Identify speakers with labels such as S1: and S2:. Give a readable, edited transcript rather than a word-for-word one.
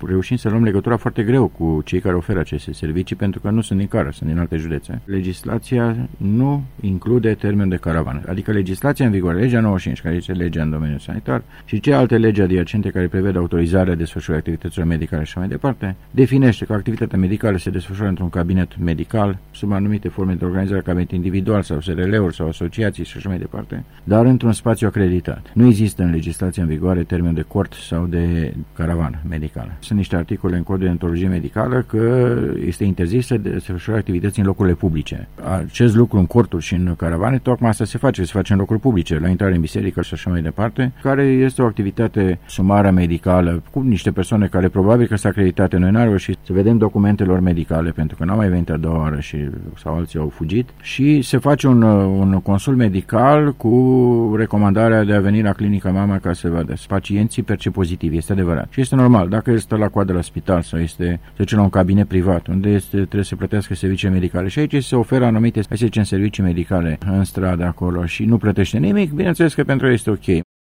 S1: reușim să luăm legătura foarte greu cu cei care oferă aceste servicii, pentru că nu sunt din Cara, sunt din alte județe. Legislația nu include termenul de caravană, adică legislația în vigoare, legea 95, care este legea în domeniul sanitar, și alte legi adiacente care preved autorizarea desfășurării activităților medicale și așa mai departe, definește că activitatea medicală se desfășoară într-un cabinet medical, sub anumite forme de organizare, cabinet individual sau SRL-uri sau asociații și așa mai departe, dar într-un spațiu acreditat. Nu există în legislația în vigoare termen de cort sau de caravană medicală. Sunt niște articole în codul de deontologie medicală că este interzis să desfășoare activități în locurile publice. Acest lucru în corturi și în caravane, tocmai asta se face în locuri publice, la intrare în biserică și așa mai departe, care este o activitate sumară medicală cu niște persoane care probabil că sunt acreditate. Noi n-am reușit să vedem documentelor medicale, pentru că n-au mai venit a doua oară sau alții au fugit, și se face un consult medical cu recomandarea de a veni la clinica mama ca să vadă. Pacienții percep pozitiv, este adevărat. Și este normal, dacă el stă la coadă la spital sau este, să zicem, la un cabinet privat, unde trebuie să plătească servicii medicale și aici se oferă anumite, să zicem, servicii medicale în stradă acolo și nu plătește nimic, bineînțeles că pentru el este ok.